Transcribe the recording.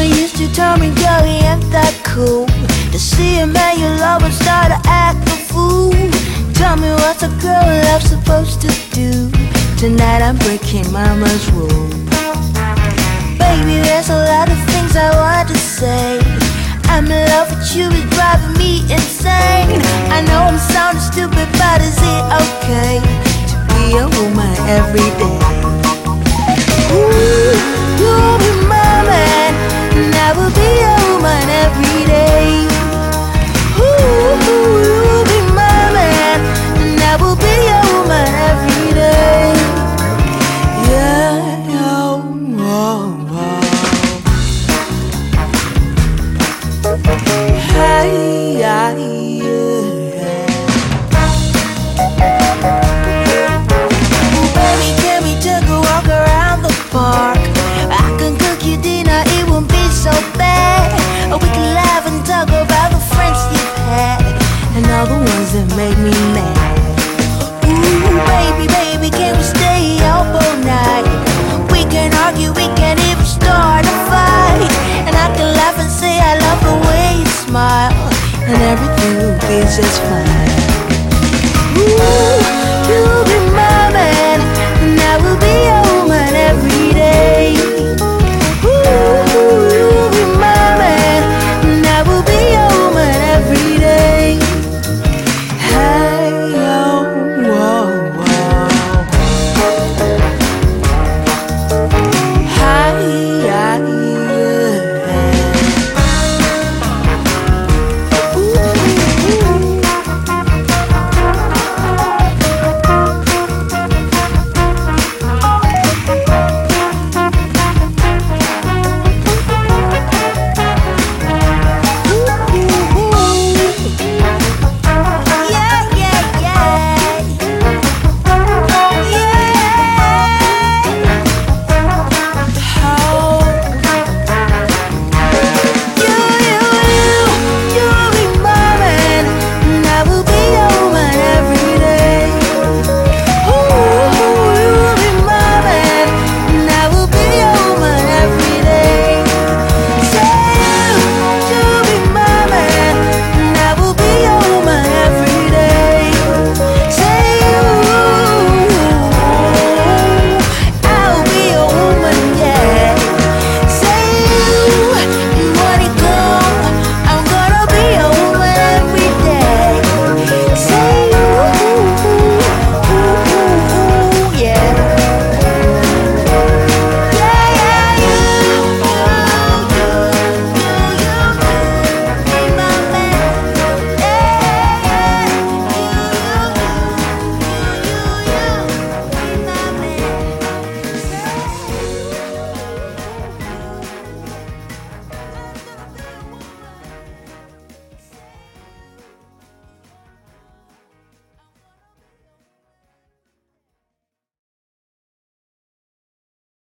used to tell me, girl, he ain't that cool. To see a man you love and start to act a fool. Tell me what's a girl love supposed to do. Tonight I'm breaking mama's rule. Baby, there's a lot of things I want to say. I'm in love with you, it's driving me insane. I know I'm sounding stupid, but is it okay to be a woman every day? Ooh, you'll be my man, and I will be a woman every day. Ooh, you'll be my man, and I will be a woman every day. Yeah, oh, oh, oh. Hey, yeah, yeah. Baby, can we take a walk around the park? I can cook you dinner, it won't be so bad. Or we can laugh and talk about the friends you've had and all the ones that made me mad. Ooh, baby, baby, can we stay up all night? We can argue, we can even start a fight, and I can laugh and say I love the way you smile, and everything will be just fine.